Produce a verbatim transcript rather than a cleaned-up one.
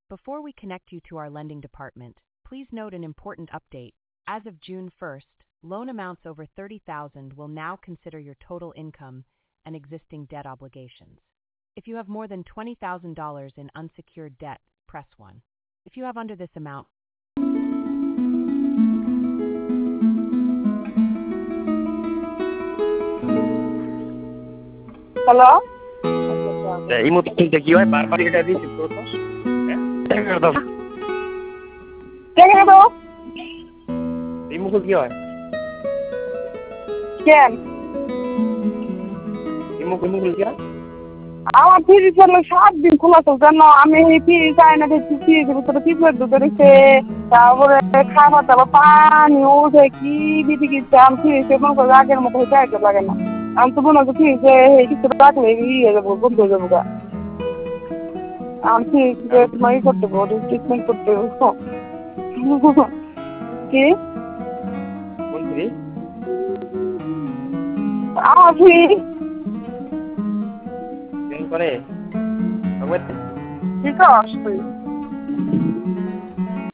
Before we connect you to our lending department, please note an important update. As of June first, loan amounts over thirty thousand dollars will now consider your total income and existing debt obligations. If you have more than twenty thousand dollars in unsecured debt, press one. If you have under this amount, hello এই মুহূর্তে কি হয় বারবার এটা receive করছো হ্যাঁ টাকা দাও টাকা দাও এই মুহূর্তে কি হয় কেন এই মুহূর্তে কি হয় আমার ফ্রিজ হলো সাত দিন খোলা তো কেন আমি এই ফ্রিজ চাই না দেখছি ফ্রিজের ভিতরে কি করে দুধ রয়েছে তারপরে খাবার দাবার পানি ওঠে কি দিদি গেছে আমি ফ্রিজে মনে করো আগের মতো হয়ে চাইতে লাগে না আমি তো মনে করছি ফ্রিজে কিছু রাখলে ইয়ে যাবো বন্ধ হয়ে যাবো গা আমি ফ্রিজে তোমার ই করতে পারবো ট্রিটমেন্ট করতে পারবো কি কোন ফ্রিজ আমার ফ্রিজ দিন করে ঠিক আছে